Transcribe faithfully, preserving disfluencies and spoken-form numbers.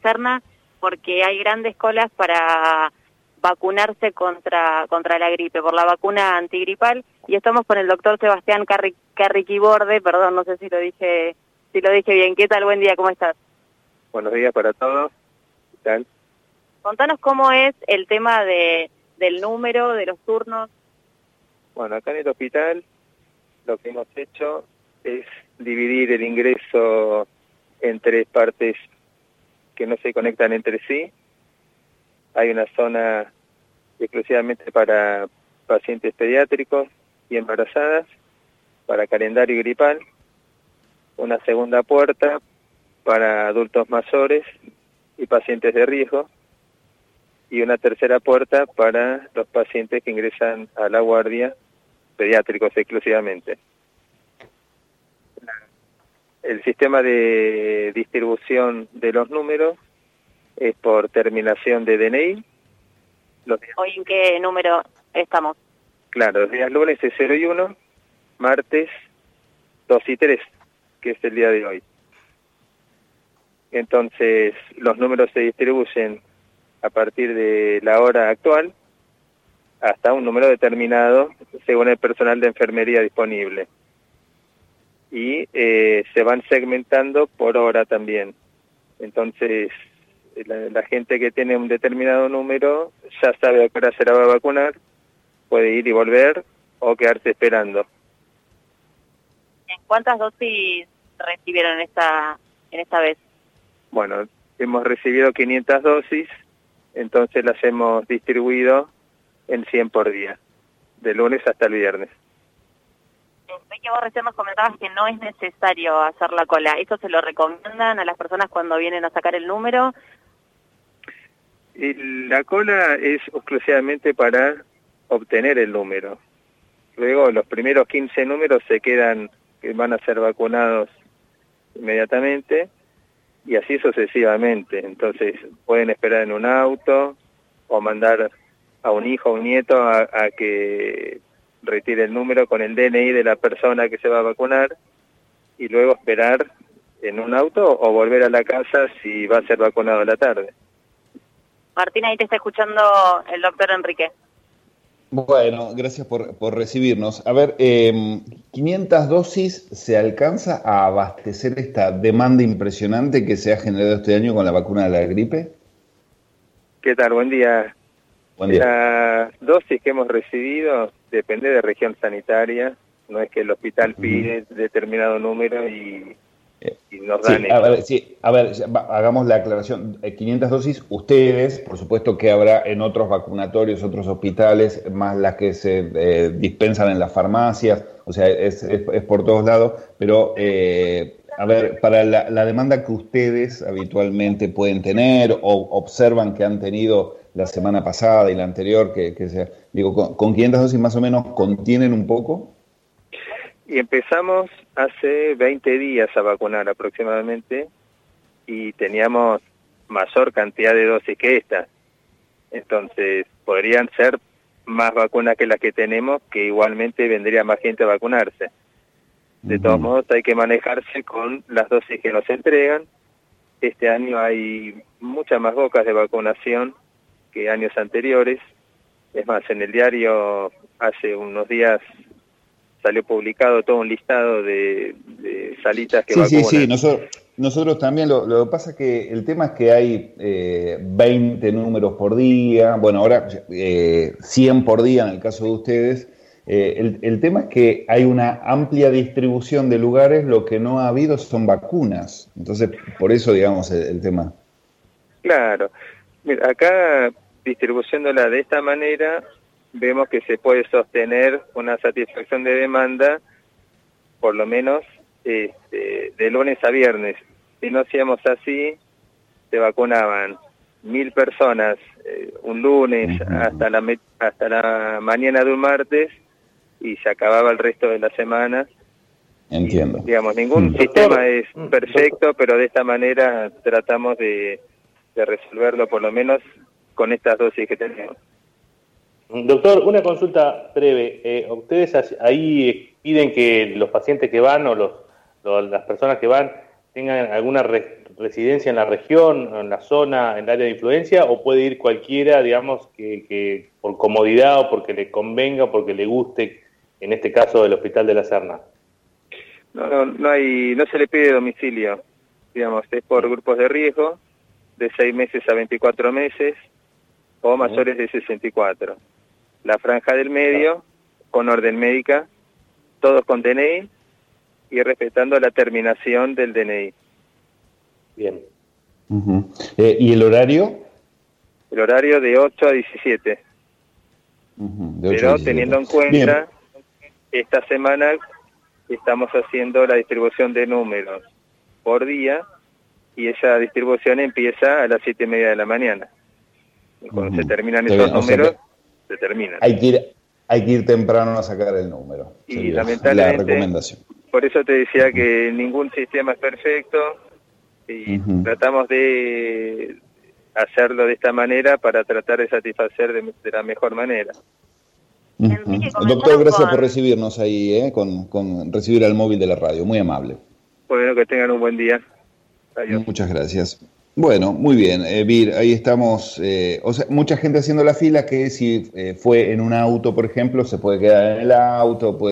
Serna porque hay grandes colas para vacunarse contra contra la gripe, por la vacuna antigripal, y estamos con el doctor Sebastián Carri, Carriquiborde, perdón, no sé si lo dije si lo dije bien. ¿Qué tal? Buen día, ¿cómo estás? Buenos días para todos. ¿Qué tal? Contanos cómo es el tema de del número, de los turnos. Bueno, acá en el hospital lo que hemos hecho es dividir el ingreso en tres partes que no se conectan entre sí. Hay una zona exclusivamente para pacientes pediátricos y embarazadas, para calendario gripal, una segunda puerta para adultos mayores y pacientes de riesgo, y una tercera puerta para los pacientes que ingresan a la guardia, pediátricos exclusivamente. El sistema de distribución de los números es por terminación de D N I. Los días, ¿Hoy en qué número estamos? Claro, los días lunes es cero y uno, martes dos y tres, que es el día de hoy. Entonces, los números se distribuyen a partir de la hora actual hasta un número determinado según el personal de enfermería disponible. Y eh, se van segmentando por hora también. Entonces, la, la gente que tiene un determinado número ya sabe a qué hora se la va a vacunar, puede ir y volver o quedarse esperando. ¿Cuántas dosis recibieron esta en esta vez? Bueno, hemos recibido quinientas dosis, entonces las hemos distribuido en cien por día, de lunes hasta el viernes. Ve que vos recién nos comentabas que no es necesario hacer la cola. ¿Eso se lo recomiendan a las personas cuando vienen a sacar el número? Y la cola es exclusivamente para obtener el número. Luego los primeros quince números se quedan, que van a ser vacunados inmediatamente, y así sucesivamente. Entonces pueden esperar en un auto o mandar a un hijo o un nieto a, a que retire el número con el D N I de la persona que se va a vacunar, y luego esperar en un auto o volver a la casa si va a ser vacunado a la tarde. Martina, ahí te está escuchando el doctor Enrique. Bueno, gracias por, por recibirnos. A ver, eh, ¿quinientas dosis se alcanza a abastecer esta demanda impresionante que se ha generado este año con la vacuna de la gripe? ¿Qué tal? Buen día. Buen día. Las dosis que hemos recibido depende de región sanitaria, no es que el hospital pide uh-huh. determinado número y, y nos dan sí, a ver, sí, a ver, hagamos la aclaración. quinientas dosis, ustedes, por supuesto que habrá en otros vacunatorios, otros hospitales, más las que se eh, dispensan en las farmacias, o sea, es, es, es por todos lados, pero, eh, a ver, para la, la demanda que ustedes habitualmente pueden tener o observan que han tenido la semana pasada y la anterior, que, que sea, digo, con, con quinientas dosis más o menos contienen un poco. Y empezamos hace veinte días a vacunar aproximadamente y teníamos mayor cantidad de dosis que esta. Entonces, podrían ser más vacunas que las que tenemos, que igualmente vendría más gente a vacunarse. De uh-huh. todos modos, hay que manejarse con las dosis que nos entregan. Este año hay muchas más bocas de vacunación que años anteriores. Es más, en el diario hace unos días salió publicado todo un listado de, de salitas que sí, vacunan. Sí, sí, nosotros, nosotros también, lo, lo que pasa es que el tema es que hay eh, veinte números por día, bueno, ahora eh, cien por día en el caso de ustedes. Eh, el, el tema es que hay una amplia distribución de lugares, lo que no ha habido son vacunas. Entonces, por eso, digamos, el, el tema. Claro. Mira, acá, distribuyéndola de esta manera, vemos que se puede sostener una satisfacción de demanda, por lo menos este, de lunes a viernes. Si no hacíamos así, se vacunaban mil personas eh, un lunes uh-huh. hasta la hasta la mañana de un martes y se acababa el resto de la semana. Entiendo. Y, digamos, ningún uh-huh. sistema es perfecto, pero de esta manera tratamos de, de resolverlo por lo menos con estas dosis que tenemos. Doctor, una consulta breve. Eh, ¿Ustedes ahí piden que los pacientes que van o los, los las personas que van tengan alguna re, residencia en la región, en la zona, en el área de influencia, o puede ir cualquiera, digamos, que, que por comodidad o porque le convenga o porque le guste, en este caso del Hospital de la Serna? No, no, no hay, no se le pide domicilio, digamos, es por grupos de riesgo, de seis meses a veinticuatro meses, o mayores de sesenta y cuatro. La franja del medio, con orden médica, todos con D N I, y respetando la terminación del D N I. Bien. Uh-huh. eh, ¿Y el horario? El horario de ocho a diecisiete. Uh-huh, de ocho Pero a diecisiete. teniendo en cuenta, bien, esta semana estamos haciendo la distribución de números por día, y esa distribución empieza a las siete y media de la mañana. Y cuando uh-huh. se terminan esos números, o sea se terminan. Hay que, ir, hay que ir temprano a sacar el número. Y lamentablemente, la recomendación. Por eso te decía uh-huh. que ningún sistema es perfecto, y uh-huh. tratamos de hacerlo de esta manera para tratar de satisfacer de, de la mejor manera. Uh-huh. Doctor, gracias con... por recibirnos ahí, ¿eh? con, con recibir al móvil de la radio, muy amable. Bueno, que tengan un buen día. Adiós. Muchas gracias. Bueno, muy bien, eh, Vir, ahí estamos, eh, o sea, mucha gente haciendo la fila que si eh, fue en un auto, por ejemplo, se puede quedar en el auto, puede